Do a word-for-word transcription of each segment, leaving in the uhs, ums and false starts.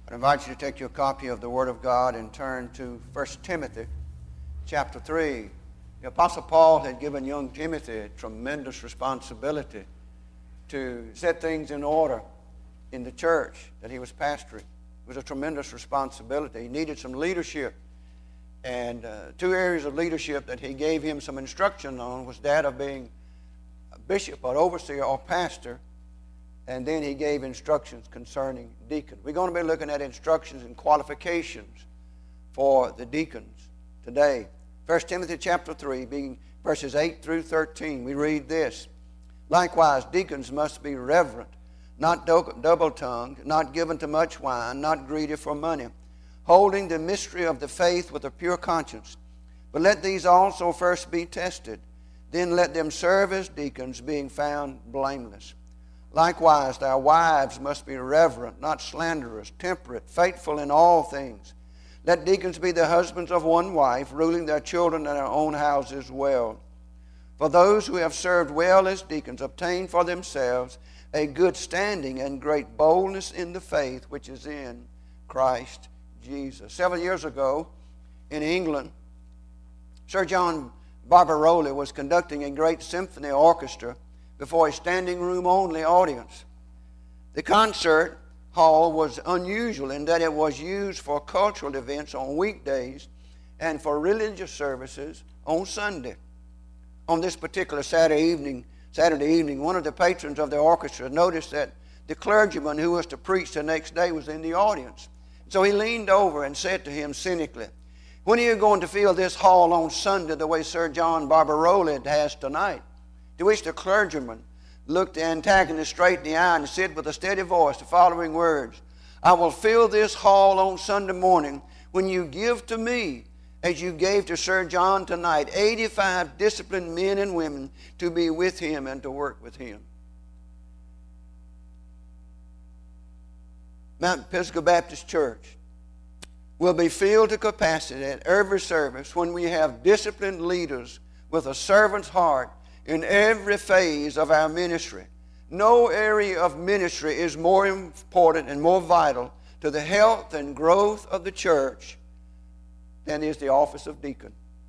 I invite you to take your copy of the Word of God and turn to First Timothy chapter three. The Apostle Paul had given young Timothy a tremendous responsibility to set things in order in the church that he was pastoring. It was a tremendous responsibility. He needed some leadership. And uh, two areas of leadership that he gave him some instruction on was that of being a bishop or overseer or pastor. And then he gave instructions concerning deacons. We're going to be looking at instructions and qualifications for the deacons today. First Timothy chapter three, being verses eight through thirteen, we read this. Likewise, deacons must be reverent, not double-tongued, not given to much wine, not greedy for money, holding the mystery of the faith with a pure conscience. But let these also first be tested. Then let them serve as deacons, being found blameless. Likewise, their wives must be reverent, not slanderers, temperate, faithful in all things. Let deacons be the husbands of one wife, ruling their children and their own houses well. For those who have served well as deacons obtain for themselves a good standing and great boldness in the faith which is in Christ Jesus. Several years ago in England, Sir John Barbaroli was conducting a great symphony orchestra before a standing room only audience. The concert hall was unusual in that it was used for cultural events on weekdays and for religious services on Sunday. On this particular Saturday evening, Saturday evening, one of the patrons of the orchestra noticed that the clergyman who was to preach the next day was in the audience. So he leaned over and said to him cynically, "When are you going to fill this hall on Sunday the way Sir John Barbaroli has tonight?" To which the clergyman looked the antagonist straight in the eye and said with a steady voice the following words, "I will fill this hall on Sunday morning when you give to me, as you gave to Sir John tonight, eighty-five disciplined men and women to be with him and to work with him." Mount Episcopal Baptist Church will be filled to capacity at every service when we have disciplined leaders with a servant's heart in every phase of our ministry. No area of ministry is more important and more vital to the health and growth of the church than is the office of deacon.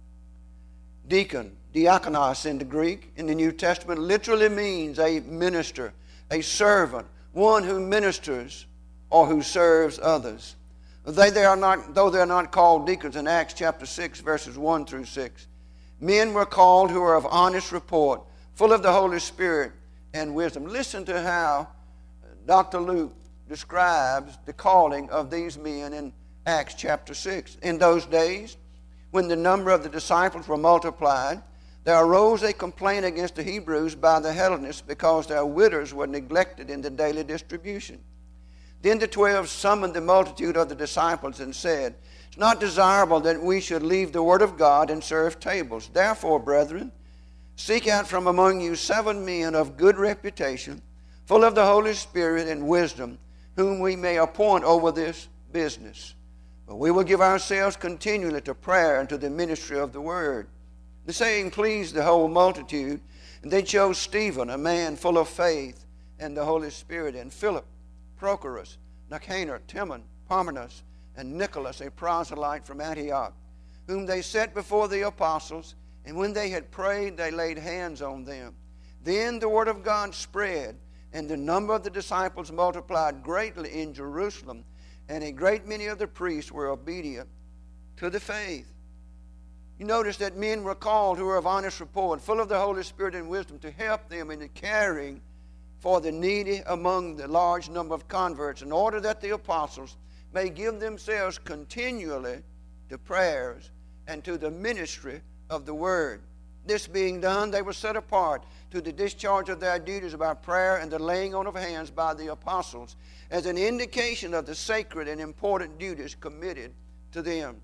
Deacon, diakonos in the Greek, in the New Testament, literally means a minister, a servant, one who ministers or who serves others. They, they are not, though they are not called deacons in Acts chapter six, verses one through six, men were called who are of honest report, full of the Holy Spirit and wisdom. Listen to how Doctor Luke describes the calling of these men in Acts chapter six. In those days, when the number of the disciples were multiplied, there arose a complaint against the Hebrews by the Hellenists because their widows were neglected in the daily distribution. Then the twelve summoned the multitude of the disciples and said, "It's not desirable that we should leave the word of God and serve tables. Therefore, brethren, seek out from among you seven men of good reputation, full of the Holy Spirit and wisdom, whom we may appoint over this business. But we will give ourselves continually to prayer and to the ministry of the word." The saying pleased the whole multitude, and they chose Stephen, a man full of faith and the Holy Spirit, and Philip, Prochorus, Nicanor, Timon, Parmenas, and Nicholas, a proselyte from Antioch, whom they set before the apostles, and when they had prayed, they laid hands on them. Then the word of God spread, and the number of the disciples multiplied greatly in Jerusalem, and a great many of the priests were obedient to the faith. You notice that men were called who were of honest report, full of the Holy Spirit and wisdom, to help them in the caring for the needy among the large number of converts, in order that the apostles may give themselves continually to prayers and to the ministry of the word. This being done, they were set apart to the discharge of their duties about prayer and the laying on of hands by the apostles, as an indication of the sacred and important duties committed to them.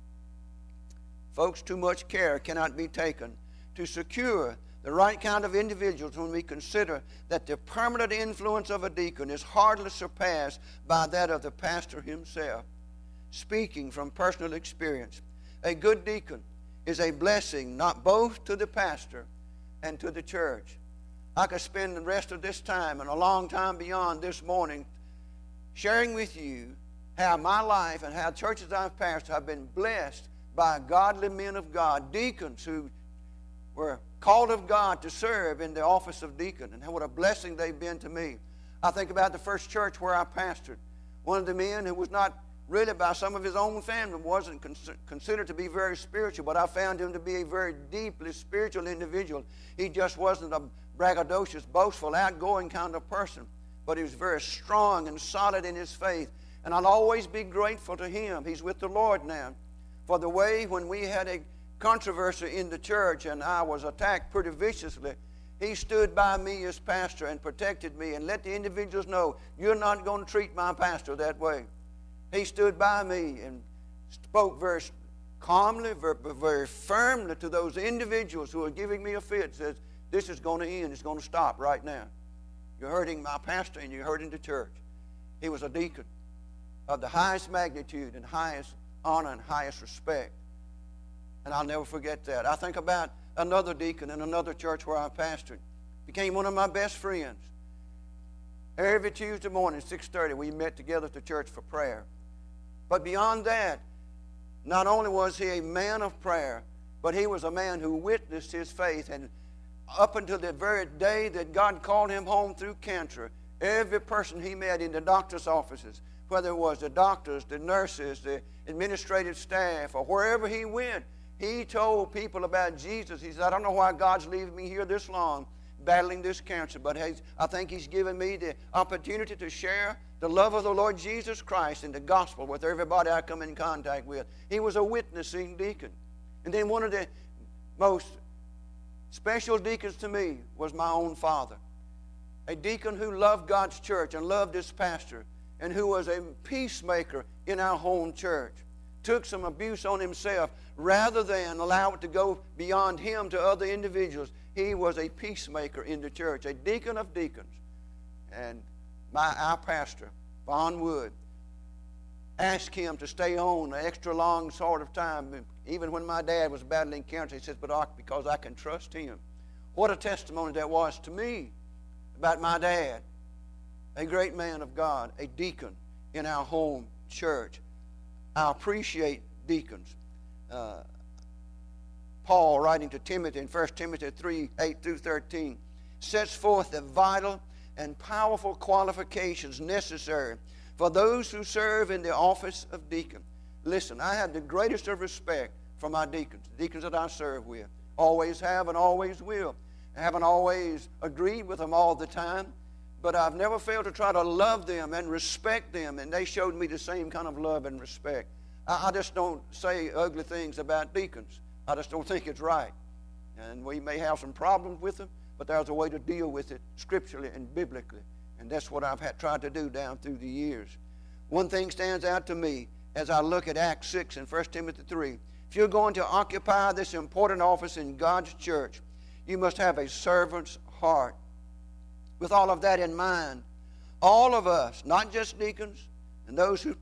Folks, too much care cannot be taken to secure the right kind of individuals when we consider that the permanent influence of a deacon is hardly surpassed by that of the pastor himself. Speaking from personal experience, a good deacon is a blessing not both to the pastor and to the church. I could spend the rest of this time and a long time beyond this morning sharing with you how my life and how churches I've pastored have been blessed by godly men of God, deacons who were called of God to serve in the office of deacon, and what a blessing they've been to me. I think about the first church where I pastored. One of the men who was not really, by some of his own family, wasn't cons- considered to be very spiritual, but I found him to be a very deeply spiritual individual. He just wasn't a braggadocious, boastful, outgoing kind of person, but he was very strong and solid in his faith, and I'll always be grateful to him. He's with the Lord now. For the way when we had a controversy in the church and I was attacked pretty viciously, he stood by me as pastor and protected me and let the individuals know, you're not going to treat my pastor that way. He stood by me and spoke very calmly, very, very firmly to those individuals who were giving me a fit. Says, this is going to end. It's going to stop right now. You're hurting my pastor and you're hurting the church. He was a deacon of the highest magnitude and highest honor and highest respect. And I'll never forget that. I think about another deacon in another church where I pastored. Became one of my best friends. Every Tuesday morning, six thirty, we met together at the church for prayer. But beyond that, not only was he a man of prayer, but he was a man who witnessed his faith. And up until the very day that God called him home through cancer, every person he met in the doctor's offices, whether it was the doctors, the nurses, the administrative staff, or wherever he went, he told people about Jesus. He said, I don't know why God's leaving me here this long battling this cancer, but I think He's given me the opportunity to share the love of the Lord Jesus Christ and the gospel with everybody I come in contact with. He was a witnessing deacon. And then one of the most special deacons to me was my own father. A deacon who loved God's church and loved his pastor and who was a peacemaker in our home church. Took some abuse on himself rather than allow it to go beyond him to other individuals. He was a peacemaker in the church, a deacon of deacons. And my our pastor, Vaughn Wood, asked him to stay on an extra long sort of time. Even when my dad was battling cancer, he says, but I, because I can trust him. What a testimony that was to me about my dad, a great man of God, a deacon in our home church. I appreciate deacons. Uh, Paul, writing to Timothy in First Timothy three, eight through thirteen, sets forth the vital and powerful qualifications necessary for those who serve in the office of deacon. Listen, I have the greatest of respect for my deacons, the deacons that I serve with. Always have and always will. I haven't always agreed with them all the time, but I've never failed to try to love them and respect them, and they showed me the same kind of love and respect. I, I just don't say ugly things about deacons. I just don't think it's right. And we may have some problems with them, but there's a way to deal with it scripturally and biblically. And that's what I've had, tried to do down through the years. One thing stands out to me as I look at Acts six and First Timothy three. If you're going to occupy this important office in God's church, you must have a servant's heart. With all of that in mind, all of us, not just deacons and those who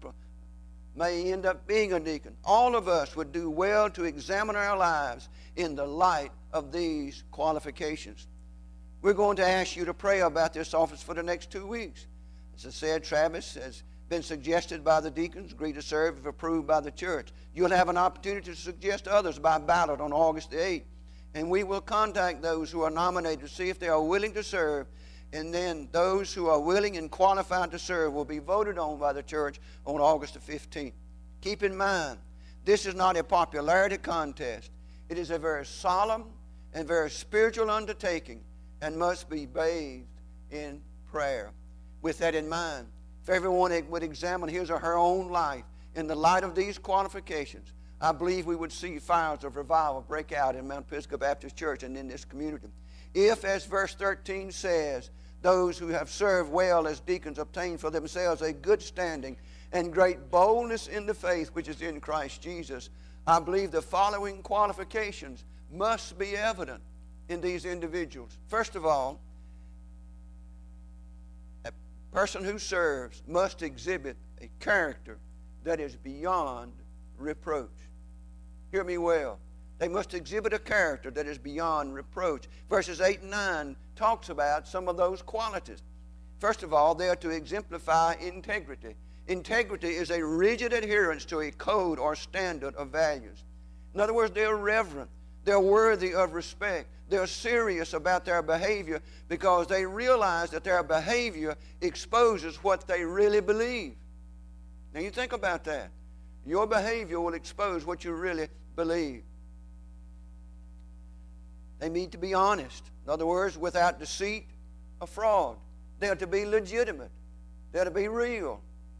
may end up being a deacon, all of us would do well to examine our lives in the light of these qualifications. We're going to ask you to pray about this office for the next two weeks. As I said, Travis has been suggested by the deacons, agree to serve if approved by the church. You'll have an opportunity to suggest others by ballot on August the eighth. And we will contact those who are nominated to see if they are willing to serve. And then those who are willing and qualified to serve will be voted on by the church on August the fifteenth. Keep in mind, this is not a popularity contest. It is a very solemn and very spiritual undertaking and must be bathed in prayer. With that in mind, if everyone would examine his or her own life in the light of these qualifications, I believe we would see fires of revival break out in Mount Pisgah Baptist Church and in this community. If, as verse thirteen says, those who have served well as deacons obtain for themselves a good standing and great boldness in the faith which is in Christ Jesus, I believe the following qualifications must be evident in these individuals. First of all, a person who serves must exhibit a character that is beyond reproach. Hear me well. They must exhibit a character that is beyond reproach. Verses eight and nine talks about some of those qualities. First of all, they are to exemplify integrity. Integrity is a rigid adherence to a code or standard of values. In other words, they're reverent. They're worthy of respect. They're serious about their behavior because they realize that their behavior exposes what they really believe. Now you think about that. Your behavior will expose what you really believe. They need to be honest. In other words, without deceit or fraud. They're to be legitimate. They're to be real.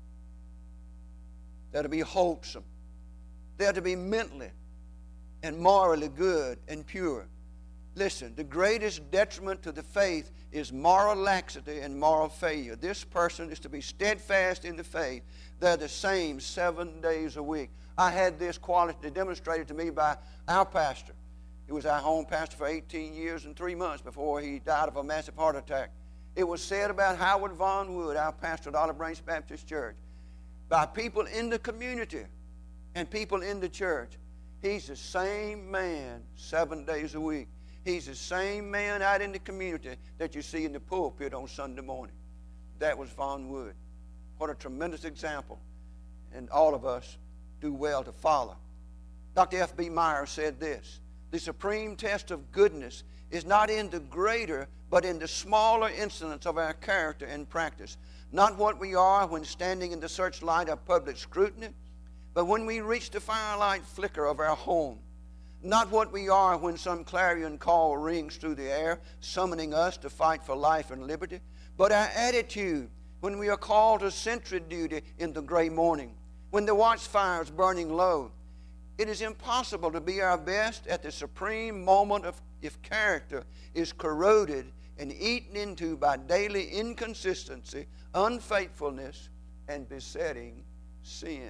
They're to be wholesome. They're to be mentally and morally good and pure. Listen, the greatest detriment to the faith is moral laxity and moral failure. This person is to be steadfast in the faith. They're the same seven days a week. I had this quality demonstrated to me by our pastor. He was our home pastor for eighteen years and three months before he died of a massive heart attack. It was said about Howard Von Wood, our pastor at Olive Branch Baptist Church, by people in the community and people in the church. He's the same man seven days a week. He's the same man out in the community that you see in the pulpit on Sunday morning. That was Von Wood. What a tremendous example. And all of us do well to follow. Doctor F B Meyer said this: the supreme test of goodness is not in the greater, but in the smaller incidents of our character and practice. Not what we are when standing in the searchlight of public scrutiny, but when we reach the firelight flicker of our home. Not what we are when some clarion call rings through the air, summoning us to fight for life and liberty, but our attitude when we are called to sentry duty in the gray morning, when the watchfire is burning low. It is impossible to be our best at the supreme moment of if character is corroded and eaten into by daily inconsistency, unfaithfulness, and besetting sin.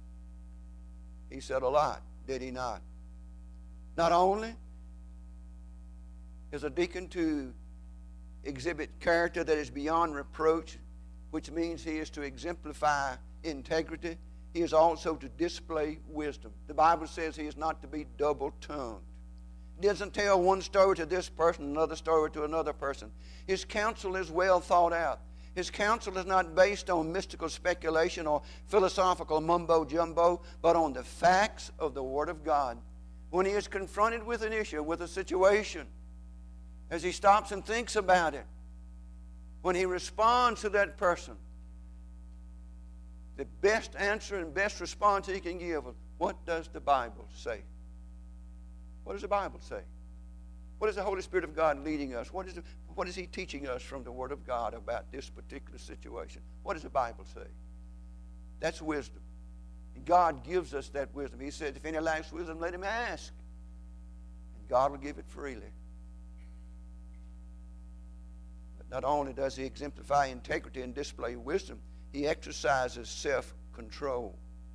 He said a lot, did he not? Not only is a deacon to exhibit character that is beyond reproach, which means he is to exemplify integrity, he is also to display wisdom. The Bible says he is not to be double-tongued. He doesn't tell one story to this person, another story to another person. His counsel is well thought out. His counsel is not based on mystical speculation or philosophical mumbo-jumbo, but on the facts of the Word of God. When he is confronted with an issue, with a situation, as he stops and thinks about it, when he responds to that person, the best answer and best response he can give is, what does the Bible say? What does the Bible say? What is the Holy Spirit of God leading us? What is, the, what is he teaching us from the Word of God about this particular situation? What does the Bible say? That's wisdom. And God gives us that wisdom. He said, if any lacks wisdom, let him ask. And God will give it freely. But not only does he exemplify integrity and display wisdom, he exercises self-control.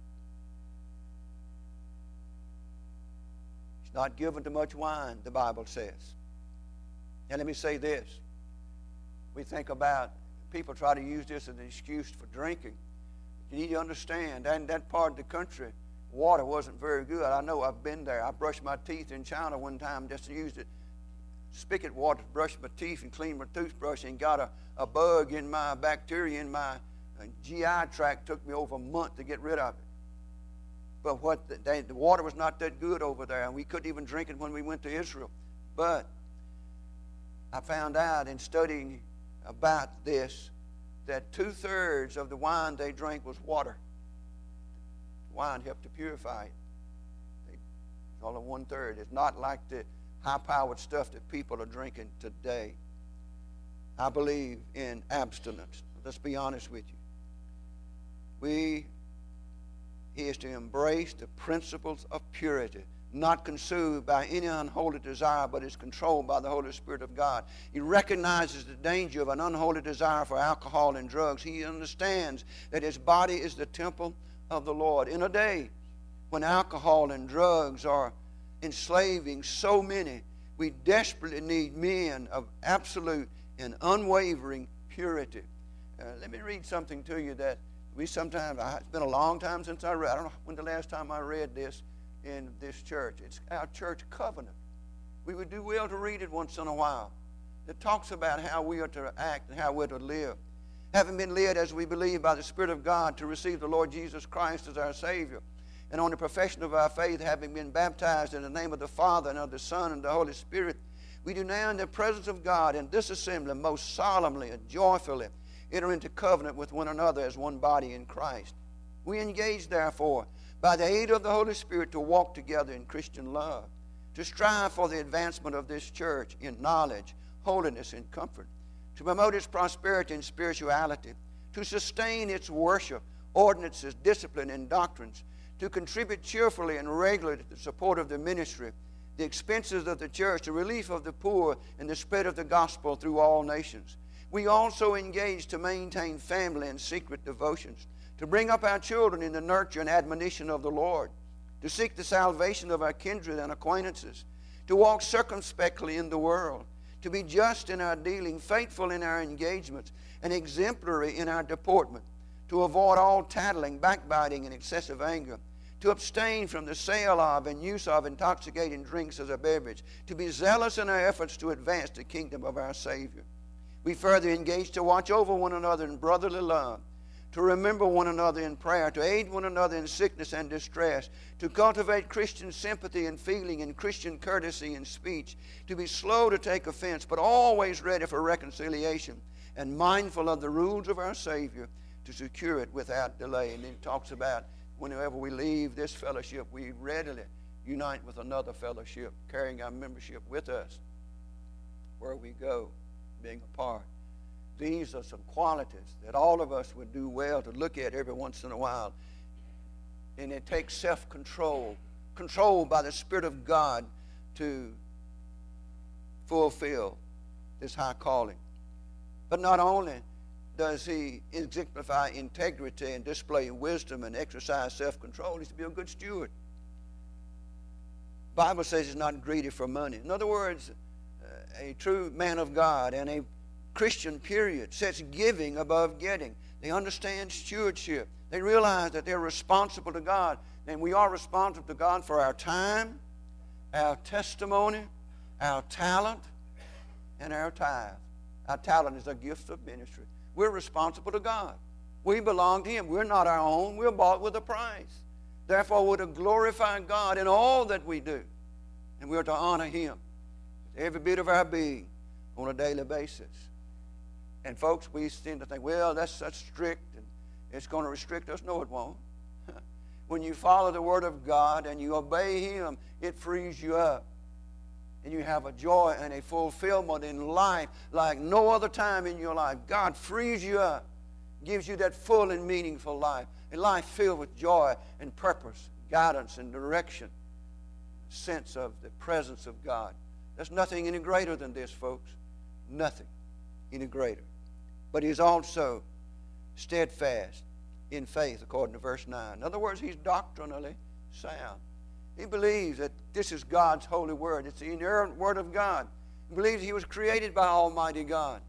He's not given to much wine, the Bible says. And let me say this. We think about, people try to use this as an excuse for drinking. You need to understand, in that part of the country, water wasn't very good. I know, I've been there. I brushed my teeth in China one time, just used it, spigot water to brush my teeth and clean my toothbrush, and got a, a bug in my bacteria in my uh, G I tract. Took me over a month to get rid of it. But what the, they, the water was not that good over there, and we couldn't even drink it when we went to Israel. But I found out in studying about this that two-thirds of the wine they drank was water. Wine helped to purify it. They, only one-third. It's not like the high-powered stuff that people are drinking today. I believe in abstinence. Let's be honest with you. We, he is to embrace the principles of purity, not consumed by any unholy desire, but is controlled by the Holy Spirit of God. He recognizes the danger of an unholy desire for alcohol and drugs. He understands that his body is the temple of the Lord. In a day when alcohol and drugs are enslaving so many, we desperately need men of absolute and unwavering purity. Uh, let me read something to you that we sometimes, it's been a long time since I read, I don't know when the last time I read this in this church. It's our church covenant. We would do well to read it once in a while. It talks about how we are to act and how we're to live. having been led, as we believe, by the Spirit of God to receive the Lord Jesus Christ as our Savior, and on the profession of our faith, having been baptized in the name of the Father and of the Son and the Holy Spirit, we do now in the presence of God in this assembly most solemnly and joyfully enter into covenant with one another as one body in Christ. We engage, therefore, by the aid of the Holy Spirit, to walk together in Christian love, to strive for the advancement of this church in knowledge, holiness, and comfort, to promote its prosperity and spirituality, to sustain its worship, ordinances, discipline, and doctrines, to contribute cheerfully and regularly to the support of the ministry, the expenses of the church, the relief of the poor, and the spread of the gospel through all nations. We also engage to maintain family and secret devotions, to bring up our children in the nurture and admonition of the Lord, to seek the salvation of our kindred and acquaintances, to walk circumspectly in the world, to be just in our dealing, faithful in our engagements, and exemplary in our deportment, to avoid all tattling, backbiting, and excessive anger, to abstain from the sale of and use of intoxicating drinks as a beverage, to be zealous in our efforts to advance the kingdom of our Savior. We further engage to watch over one another in brotherly love, to remember one another in prayer, to aid one another in sickness and distress, to cultivate Christian sympathy and feeling and Christian courtesy in speech, to be slow to take offense, but always ready for reconciliation, and mindful of the rules of our Savior to secure it without delay. And then it talks about whenever we leave this fellowship, we readily unite with another fellowship, carrying our membership with us where we go, being apart. These are some qualities that all of us would do well to look at every once in a while. And it takes self-control, controlled by the Spirit of God, to fulfill this high calling. But not only does he exemplify integrity and display wisdom and exercise self-control, he's to be a good steward. The Bible says he's not greedy for money. In other words, a true man of God and a Christian, period, sets giving above getting. They understand stewardship. They realize that they're responsible to God. And we are responsible to God for our time, our testimony, our talent, and our tithe. Our talent is a gift of ministry. We're responsible to God. We belong to Him. We're not our own. We're bought with a price. Therefore, we're to glorify God in all that we do. And we're to honor Him with every bit of our being on a daily basis. And folks, we tend to think, well, that's such strict and it's going to restrict us. No, it won't. When you follow the Word of God and you obey Him, it frees you up. And you have a joy and a fulfillment in life like no other time in your life. God frees you up, gives you that full and meaningful life, a life filled with joy and purpose, guidance and direction, sense of the presence of God. There's nothing any greater than this, folks. Nothing any greater. But he's also steadfast in faith, according to verse nine. In other words, he's doctrinally sound. He believes that this is God's holy word. It's the inerrant word of God. He believes he was created by Almighty God.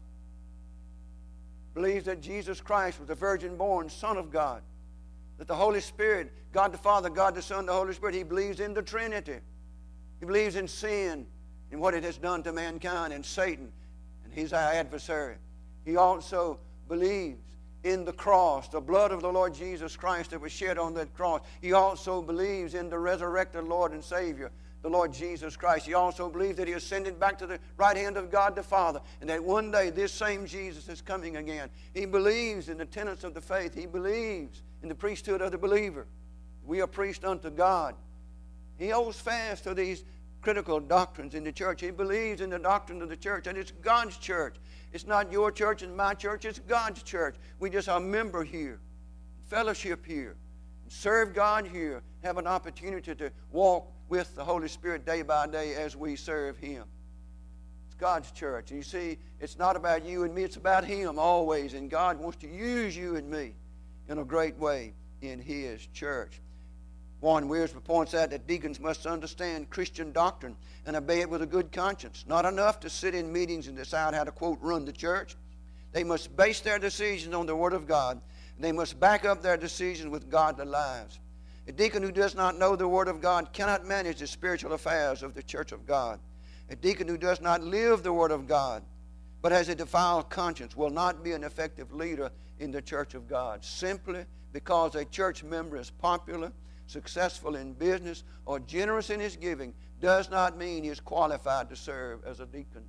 He believes that Jesus Christ was the virgin-born Son of God. That the Holy Spirit, God the Father, God the Son, the Holy Spirit, he believes in the Trinity. He believes in sin and what it has done to mankind and Satan, and he's our adversary. He also believes in the cross, the blood of the Lord Jesus Christ that was shed on that cross. He also believes in the resurrected Lord and Savior, the Lord Jesus Christ. He also believes that He ascended back to the right hand of God the Father, and that one day this same Jesus is coming again. He believes in the tenets of the faith. He believes in the priesthood of the believer. We are priests unto God. He holds fast to these critical doctrines in the church. He believes in the doctrine of the church, and it's God's church. It's not your church and my church. It's God's church. We just are a member here, fellowship here, serve God here, have an opportunity to walk with the Holy Spirit day by day as we serve Him. It's God's church. And you see, it's not about you and me. It's about Him always. And God wants to use you and me in a great way in His church. Warren Wiersbe points out that deacons must understand Christian doctrine and obey it with a good conscience. Not enough to sit in meetings and decide how to, quote, run the church. They must base their decisions on the Word of God. And they must back up their decisions with godly lives. A deacon who does not know the Word of God cannot manage the spiritual affairs of the church of God. A deacon who does not live the Word of God but has a defiled conscience will not be an effective leader in the church of God. Simply because a church member is popular, successful in business, or generous in his giving does not mean he is qualified to serve as a deacon.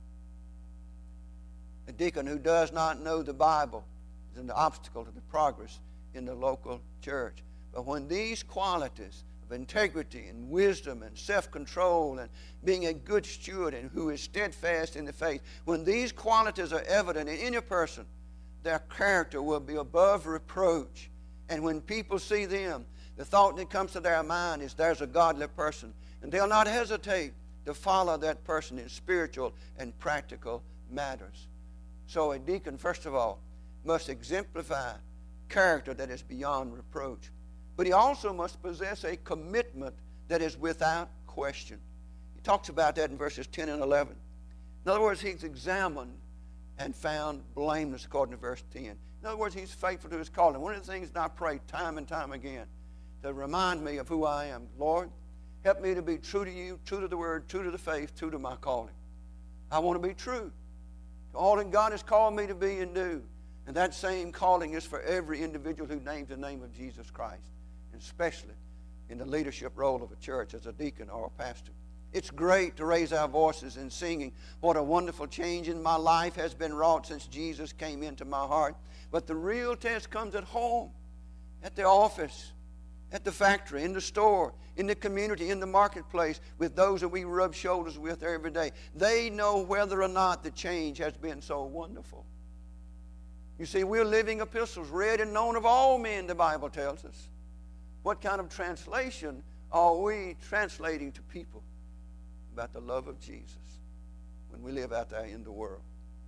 A deacon who does not know the Bible is an obstacle to the progress in the local church. But when these qualities of integrity and wisdom and self-control and being a good steward and who is steadfast in the faith, when these qualities are evident in any person, their character will be above reproach. And when people see them, the thought that comes to their mind is there's a godly person. And they'll not hesitate to follow that person in spiritual and practical matters. So a deacon, first of all, must exemplify character that is beyond reproach. But he also must possess a commitment that is without question. He talks about that in verses ten and eleven. In other words, he's examined and found blameless, according to verse ten. In other words, he's faithful to his calling. One of the things that I pray time and time again to remind me of who I am. Lord, help me to be true to you, true to the word, true to the faith, true to my calling. I want to be true to all that God has called me to be and do. And that same calling is for every individual who names the name of Jesus Christ, and especially in the leadership role of a church as a deacon or a pastor. It's great to raise our voices in singing, what a wonderful change in my life has been wrought since Jesus came into my heart. But the real test comes at home, at the office, at the factory, in the store, in the community, in the marketplace, with those that we rub shoulders with every day. They know whether or not the change has been so wonderful. You see, we're living epistles, read and known of all men, the Bible tells us. What kind of translation are we translating to people about the love of Jesus when we live out there in the world?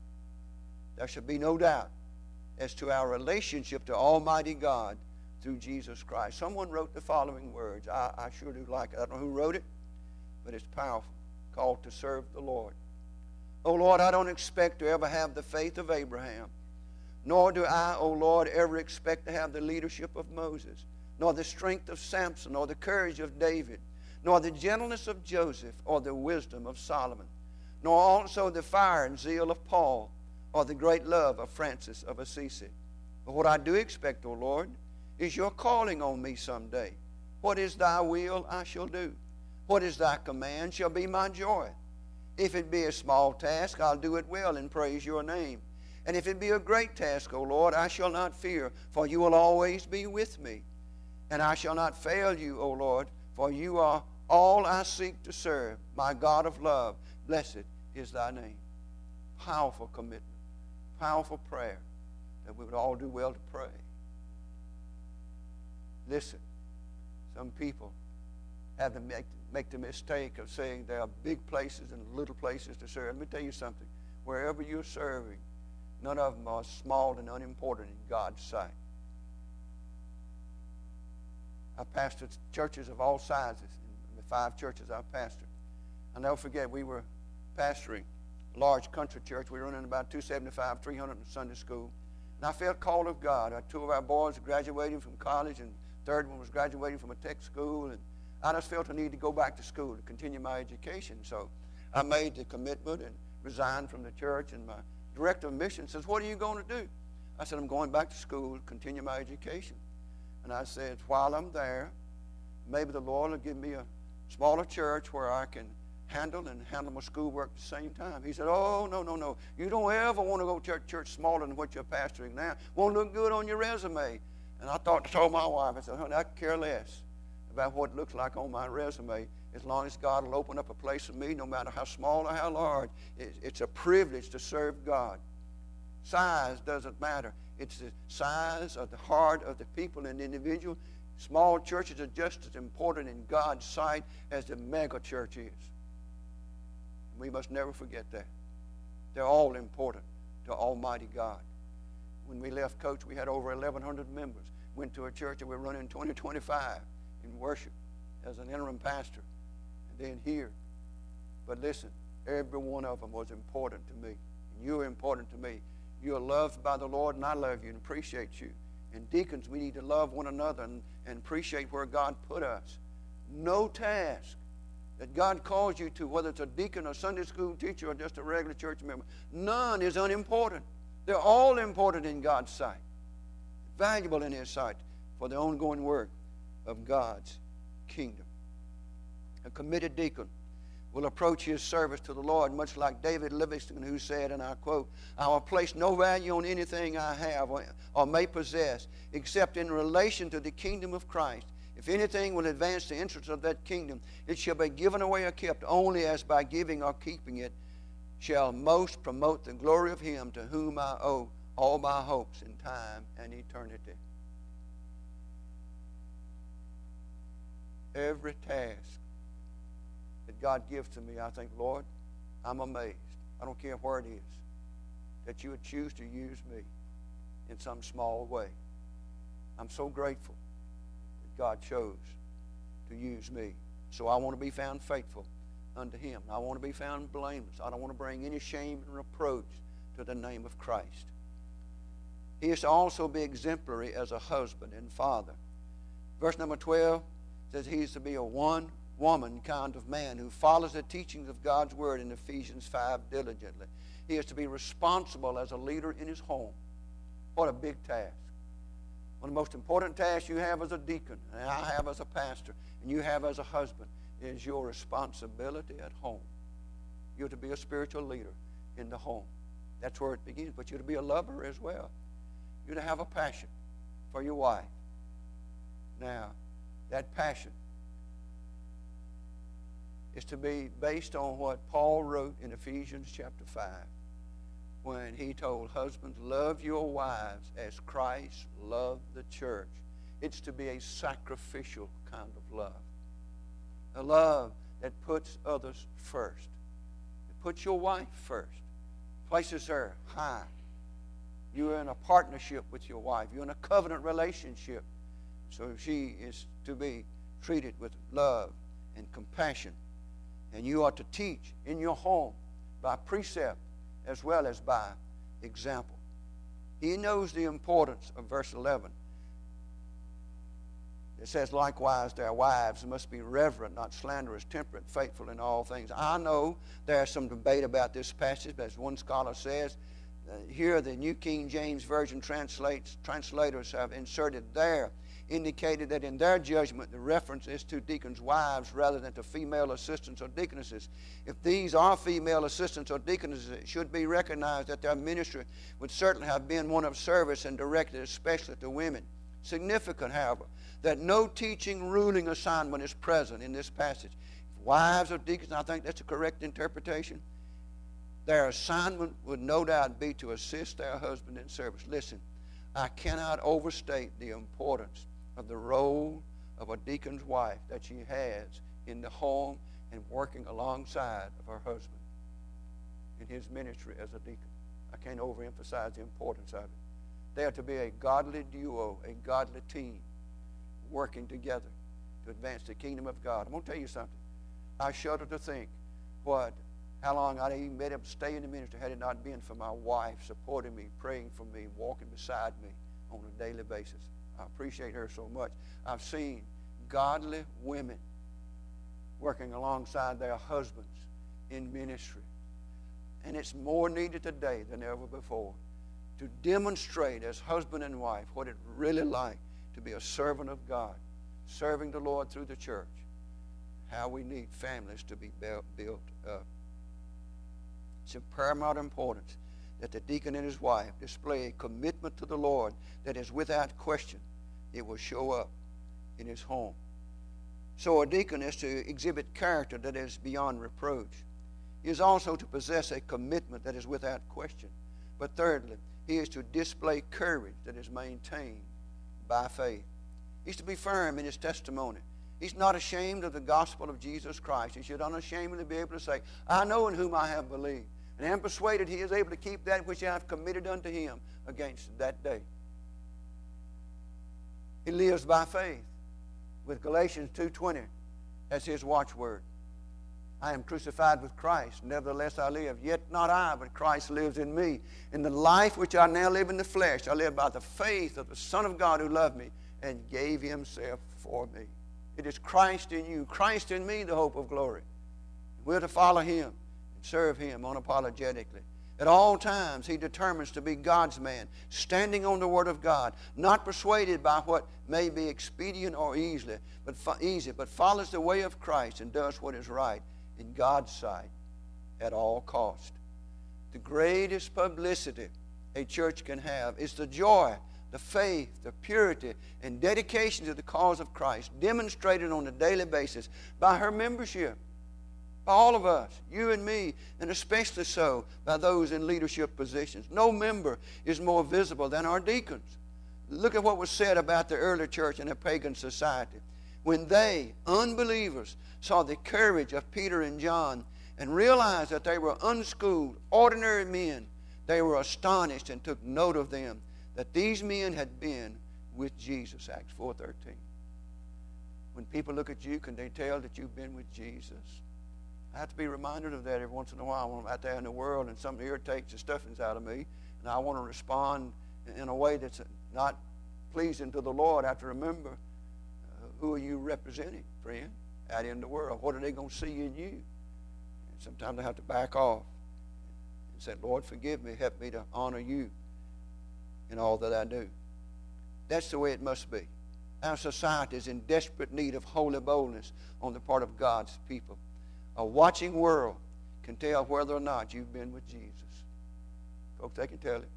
There should be no doubt as to our relationship to Almighty God through Jesus Christ. Someone wrote the following words. I, I sure do like it. I don't know who wrote it, but it's powerful. Called to serve the Lord. Oh Lord, I don't expect to ever have the faith of Abraham, nor do I, oh Lord, ever expect to have the leadership of Moses, nor the strength of Samson, or the courage of David, nor the gentleness of Joseph, or the wisdom of Solomon, nor also the fire and zeal of Paul, or the great love of Francis of Assisi. But what I do expect, O Lord, is your calling on me someday. What is thy will, I shall do. What is thy command shall be my joy. If it be a small task, I'll do it well and praise your name. And if it be a great task, O Lord, I shall not fear, for you will always be with me. And I shall not fail you, O Lord, for you are all I seek to serve, my God of love. Blessed is thy name. Powerful commitment, powerful prayer that we would all do well to pray. Listen, some people have to make, make the mistake of saying there are big places and little places to serve. Let me tell you something. Wherever you're serving, none of them are small and unimportant in God's sight. I've pastored churches of all sizes, in the five churches I've pastored. I'll never forget, we were pastoring a large country church. We were running about two seventy-five, three hundred in Sunday school. And I felt called of God. Two of our boys were graduating from college, and the third one was graduating from a tech school. And I just felt a need to go back to school to continue my education. So I made the commitment and resigned from the church. And my director of mission says, "What are you going to do?" I said, "I'm going back to school to continue my education." And I said, while I'm there, maybe the Lord will give me a smaller church where I can handle and handle my schoolwork at the same time. He said, "Oh, no, no, no. You don't ever want to go to a church smaller than what you're pastoring now. Won't look good on your resume." And I thought, told my wife, I said, "Honey, I care less about what it looks like on my resume as long as God will open up a place for me, no matter how small or how large. It's a privilege to serve God. Size doesn't matter. It's the size of the heart of the people and the individual. Small churches are just as important in God's sight as the mega church is. We must never forget that. They're all important to Almighty God. When we left Coach, we had over eleven hundred members. Went to a church that we're running twenty twenty-five in worship as an interim pastor. And then here. But listen, every one of them was important to me. And you're important to me. You're loved by the Lord, and I love you and appreciate you. And deacons, we need to love one another and, and appreciate where God put us. No task that God calls you to, whether it's a deacon, a Sunday school teacher, or just a regular church member, none is unimportant. They're all important in God's sight, valuable in His sight for the ongoing work of God's kingdom. A committed deacon will approach his service to the Lord much like David Livingstone, who said, and I quote, "I will place no value on anything I have or, or may possess except in relation to the kingdom of Christ. If anything will advance the interests of that kingdom, it shall be given away or kept only as by giving or keeping it shall most promote the glory of Him to whom I owe all my hopes in time and eternity." Every task that God gives to me, I think, Lord, I'm amazed. I don't care where it is, that you would choose to use me in some small way. I'm so grateful that God chose to use me. So I want to be found faithful unto Him. I want to be found blameless. I don't want to bring any shame and reproach to the name of Christ. He is to also be exemplary as a husband and father. Verse number twelve says he is to be a one-woman kind of man who follows the teachings of God's Word in Ephesians five diligently. He is to be responsible as a leader in his home. What a big task. One of the most important tasks you have as a deacon, and I have as a pastor, and you have as a husband, is your responsibility at home. You're to be a spiritual leader in the home. That's where it begins. But you're to be a lover as well. You're to have a passion for your wife. Now, that passion is to be based on what Paul wrote in Ephesians chapter five when he told husbands, love your wives as Christ loved the church. It's to be a sacrificial kind of love. A love that puts others first. It puts your wife first. Places her high. You're in a partnership with your wife. You're in a covenant relationship. So she is to be treated with love and compassion. And you are to teach in your home by precept as well as by example. He knows the importance of verse eleven. It says, likewise, their wives must be reverent, not slanderous, temperate, faithful in all things. I know there's some debate about this passage, but as one scholar says, uh, here the New King James Version translates, translators have inserted there, indicated that in their judgment the reference is to deacons' wives rather than to female assistants or deaconesses. If these are female assistants or deaconesses, it should be recognized that their ministry would certainly have been one of service and directed especially to women. Significant, however, that no teaching, ruling assignment is present in this passage. If wives or deacons, I think that's a correct interpretation, their assignment would no doubt be to assist their husband in service. Listen, I cannot overstate the importance of the role of a deacon's wife that she has in the home and working alongside of her husband in his ministry as a deacon. I can't overemphasize the importance of it. They are to be a godly duo, a godly team, working together to advance the kingdom of God. I'm going to tell you something. I shudder to think what, how long I'd even been able to stay in the ministry had it not been for my wife supporting me, praying for me, walking beside me on a daily basis. I appreciate her so much. I've seen godly women working alongside their husbands in ministry. And it's more needed today than ever before to demonstrate as husband and wife what it really like to be a servant of God, serving the Lord through the church, how we need families to be built up. It's of paramount importance that the deacon and his wife display a commitment to the Lord that is without question. It will show up in his home. So a deacon is to exhibit character that is beyond reproach. He is also to possess a commitment that is without question. But thirdly, he is to display courage that is maintained by faith. He's to be firm in his testimony. He's not ashamed of the gospel of Jesus Christ. He should unashamedly be able to say, I know in whom I have believed, and am persuaded he is able to keep that which I have committed unto him against that day. He lives by faith with Galatians two twenty as his watchword. I am crucified with Christ, nevertheless I live. Yet not I, but Christ lives in me. In the life which I now live in the flesh, I live by the faith of the Son of God who loved me and gave himself for me. It is Christ in you, Christ in me, the hope of glory. We're to follow Him and serve Him unapologetically. At all times, he determines to be God's man, standing on the Word of God, not persuaded by what may be expedient or easy, but easy, but follows the way of Christ and does what is right in God's sight at all cost. The greatest publicity a church can have is the joy, the faith, the purity, and dedication to the cause of Christ demonstrated on a daily basis by her membership. By all of us, you and me, and especially so by those in leadership positions. No member is more visible than our deacons. Look at what was said about the early church in a pagan society. When they, unbelievers, saw the courage of Peter and John and realized that they were unschooled, ordinary men, they were astonished and took note of them, that these men had been with Jesus, Acts four thirteen. When people look at you, can they tell that you've been with Jesus? I have to be reminded of that every once in a while when I'm out there in the world and something irritates the stuffings out of me, and I want to respond in a way that's not pleasing to the Lord. I have to remember, uh, who are you representing, friend, out in the world? What are they going to see in you? And sometimes I have to back off and say, Lord, forgive me, help me to honor you in all that I do. That's the way it must be. Our society is in desperate need of holy boldness on the part of God's people. A watching world can tell whether or not you've been with Jesus. Folks, they can tell it.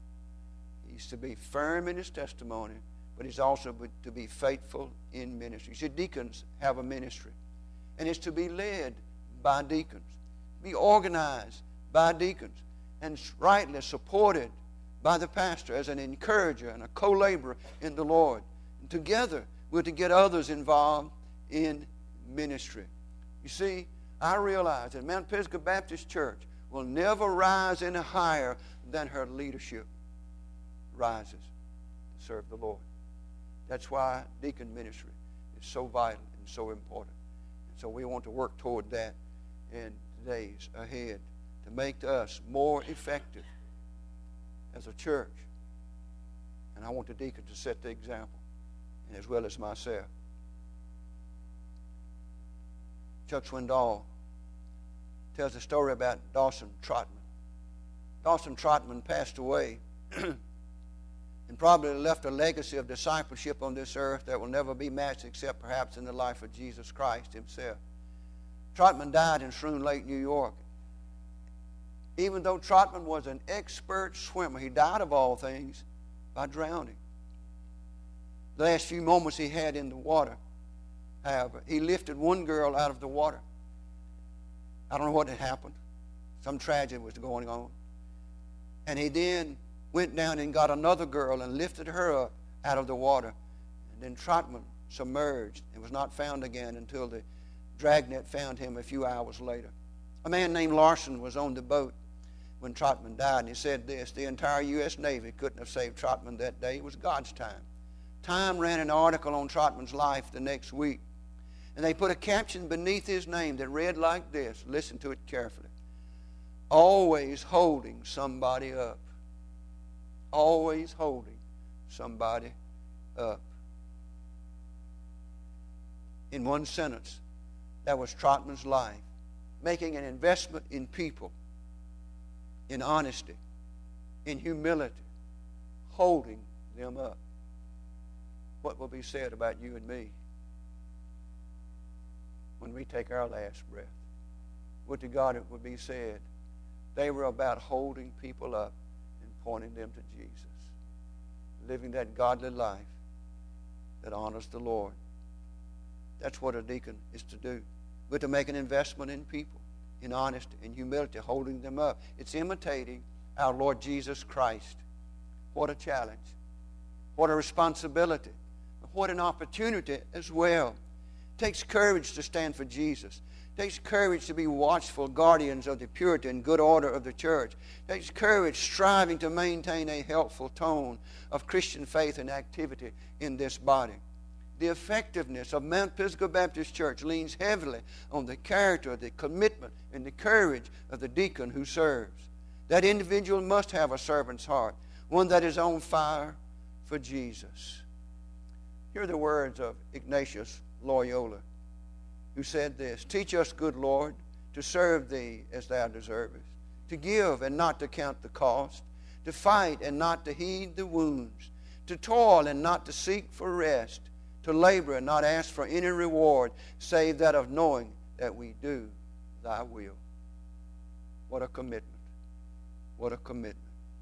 He's to be firm in his testimony, but he's also to be faithful in ministry. See, deacons have a ministry, and it's to be led by deacons, be organized by deacons, and rightly supported by the pastor as an encourager and a co-laborer in the Lord. And together, we're to get others involved in ministry. You see, I realize that Mount Pisgah Baptist Church will never rise any higher than her leadership rises to serve the Lord. That's why deacon ministry is so vital and so important. And so we want to work toward that in the days ahead to make us more effective as a church. And I want the deacon to set the example, and as well as myself. Chuck Swindoll tells a story about Dawson Trotman. Dawson Trotman passed away and probably left a legacy of discipleship on this earth that will never be matched except perhaps in the life of Jesus Christ himself. Trotman died in Schroon Lake, New York. Even though Trotman was an expert swimmer, he died of all things by drowning. The last few moments he had in the water, however, he lifted one girl out of the water. I don't know what had happened. Some tragedy was going on. And he then went down and got another girl and lifted her up out of the water. And then Trotman submerged and was not found again until the dragnet found him a few hours later. A man named Larson was on the boat when Trotman died, and he said this: the entire U S Navy couldn't have saved Trotman that day. It was God's time. Time ran an article on Trotman's life the next week, and they put a caption beneath his name that read like this. Listen to it carefully. Always holding somebody up. Always holding somebody up. In one sentence, that was Trotman's life. Making an investment in people, in honesty, in humility, holding them up. What will be said about you and me when we take our last breath? Would to God it would be said, they were about holding people up and pointing them to Jesus, living that godly life that honors the Lord. That's what a deacon is to do. We're to make an investment in people, in honesty, in humility, holding them up. It's imitating our Lord Jesus Christ. What a challenge. What a responsibility. What an opportunity as well. It takes courage to stand for Jesus. It takes courage to be watchful guardians of the purity and good order of the church. It takes courage striving to maintain a helpful tone of Christian faith and activity in this body. The effectiveness of Mount Pisgah Baptist Church leans heavily on the character, the commitment, and the courage of the deacon who serves. That individual must have a servant's heart, one that is on fire for Jesus. Here are the words of Ignatius Loyola, who said this, "Teach us, good Lord, to serve Thee as Thou deservest, to give and not to count the cost, to fight and not to heed the wounds, to toil and not to seek for rest, to labor and not ask for any reward, save that of knowing that we do Thy will." What a commitment. What a commitment.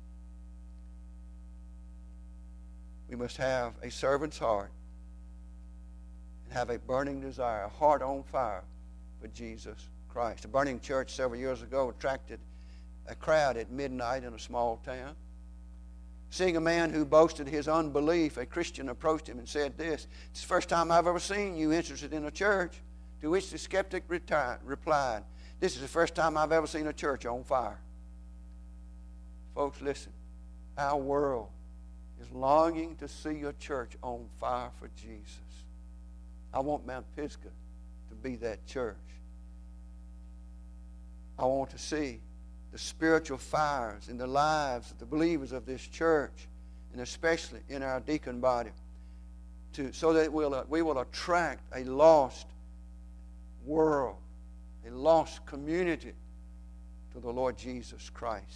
We must have a servant's heart and have a burning desire, a heart on fire for Jesus Christ. A burning church several years ago attracted a crowd at midnight in a small town. Seeing a man who boasted his unbelief, a Christian approached him and said this, "It's the first time I've ever seen you interested in a church." To which the skeptic reti- replied, "This is the first time I've ever seen a church on fire." Folks, listen. Our world is longing to see a church on fire for Jesus. I want Mount Pisgah to be that church. I want to see the spiritual fires in the lives of the believers of this church, and especially in our deacon body, to, so that we'll, uh, we will attract a lost world, a lost community to the Lord Jesus Christ.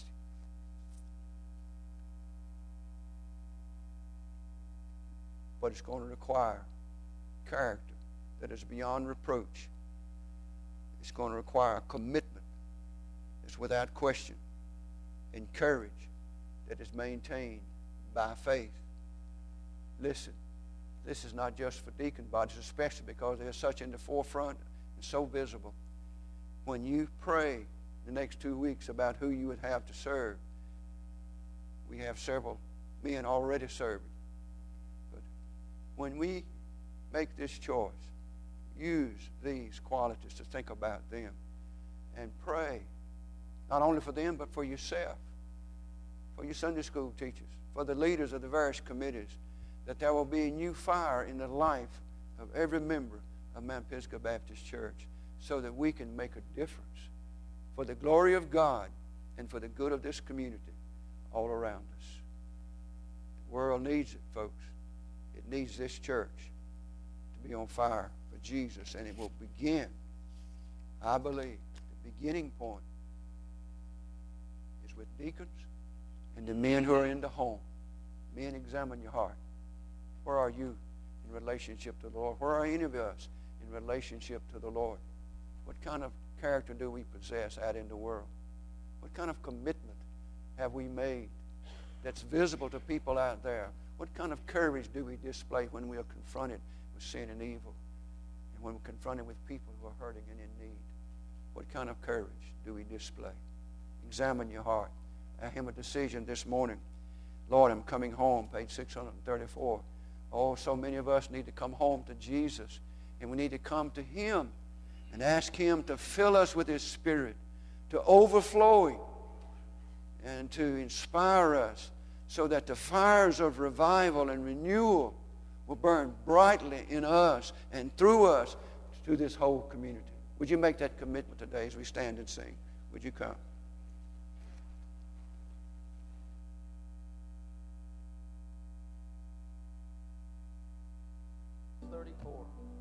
But it's going to require character that is beyond reproach. It's going to require a commitment that's without question, and courage that is maintained by faith. Listen, this is not just for deacon bodies, especially because they're such in the forefront and so visible. When you pray the next two weeks about who you would have to serve, we have several men already serving. But when we make this choice, use these qualities to think about them and pray, not only for them, but for yourself, for your Sunday school teachers, for the leaders of the various committees, that there will be a new fire in the life of every member of Mount Pisgah Baptist Church, so that we can make a difference for the glory of God and for the good of this community all around us. The world needs it, folks. It needs this church to be on fire for Jesus, and it will begin, I believe, the beginning point is with deacons and the men who are in the home. Men, examine your heart. Where are you in relationship to the Lord? Where are any of us in relationship to the Lord? What kind of character do we possess out in the world? What kind of commitment have we made that's visible to people out there? What kind of courage do we display when we are confronted with sin and evil, and when we're confronted with people who are hurting and in need? What kind of courage do we display? Examine your heart. I have a decision this morning. Lord, I'm coming home, page six hundred thirty-four. Oh, so many of us need to come home to Jesus, and we need to come to Him and ask Him to fill us with His Spirit, to overflowing, and to inspire us so that the fires of revival and renewal will burn brightly in us and through us to this whole community. Would you make that commitment today as we stand and sing? Would you come? thirty-four.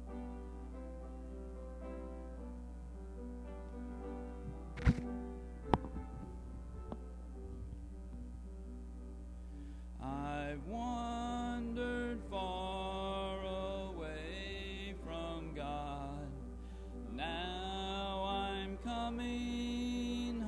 I've wandered far away from God. Now I'm coming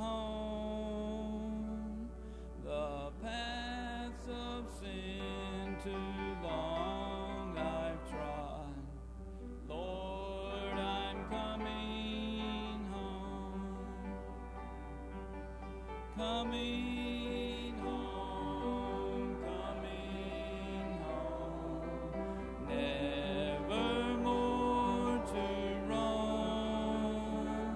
home. The paths of sin too long I've trod. Lord, I'm coming home. Coming home, coming home. Never more to roam.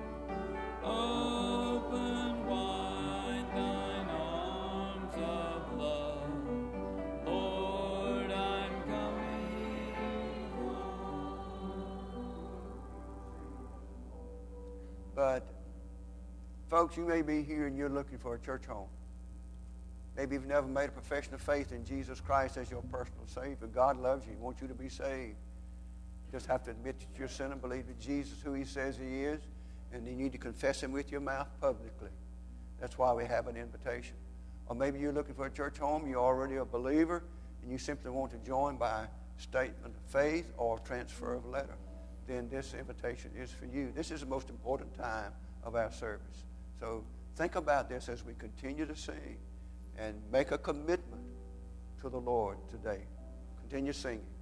Open wide thine arms of love. Lord, I'm coming home. But, folks, you may be here and you're looking for a church home. Maybe you've never made a profession of faith in Jesus Christ as your personal Savior. God loves you. He wants you to be saved. just have to admit that you're a sinner, believe that Jesus is who he says he is, and you need to confess him with your mouth publicly. That's why we have an invitation. Or maybe you're looking for a church home, you're already a believer, and you simply want to join by statement of faith or transfer of letter. Then this invitation is for you. This is the most important time of our service. So think about this as we continue to sing, and make a commitment to the Lord today. Continue singing.